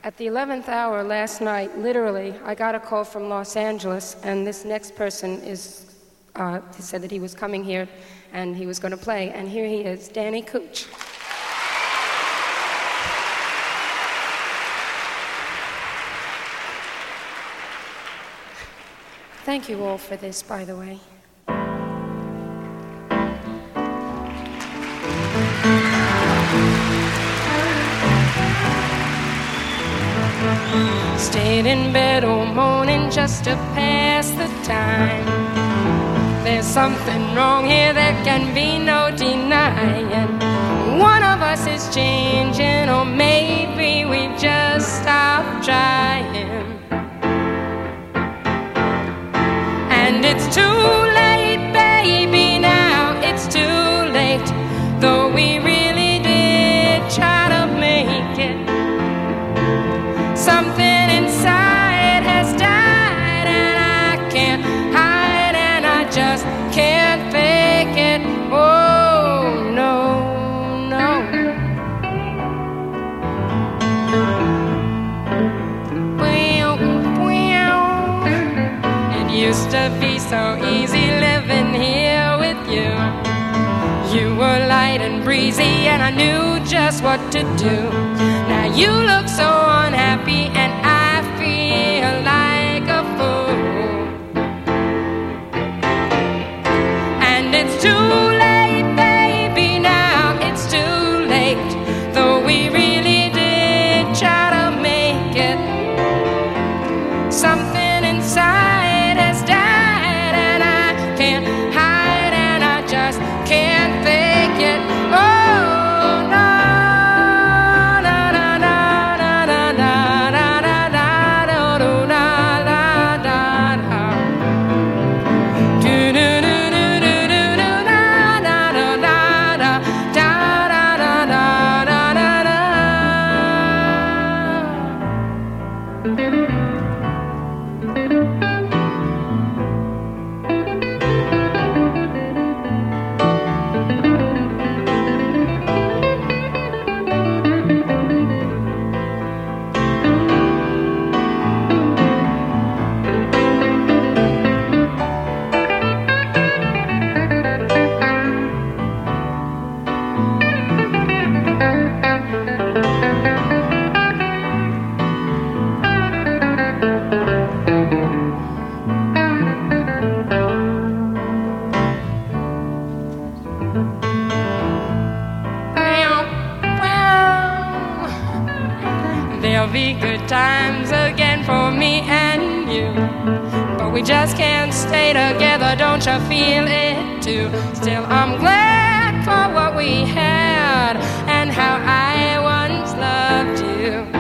At the 11th hour last night, literally, I got a call from Los Angeles, and this next person he said that he was coming here and he was going to play, and here he is, Danny Cooch. Thank you all for this, by the way. Stayed in bed all morning just to pass the time. There's something wrong here, there can be no denying. One of us is changing, or maybe we've just stopped trying. And it's too late, baby, now it's too late. Though we really did try to make it, something inside has died, and I can't hide, and I just can't fake it. Oh, no, no. It used to be so easy living here with you. You were light and breezy, and I knew just what to do. Now you look so unhappy, and I feel like a fool. And it's too late, baby, now it's too late. Though we really did try to make it, something inside has died, and I can't hide, and I just can't fake it. Oh, no, no, no, no, no, no, no, no, no, no, no, no, no, no. Do do do do do do do da da da da da da da da da da da. There'll be good times again for me and you, but we just can't stay together, don't you feel it too? Still, I'm glad for what we had and how I once loved you.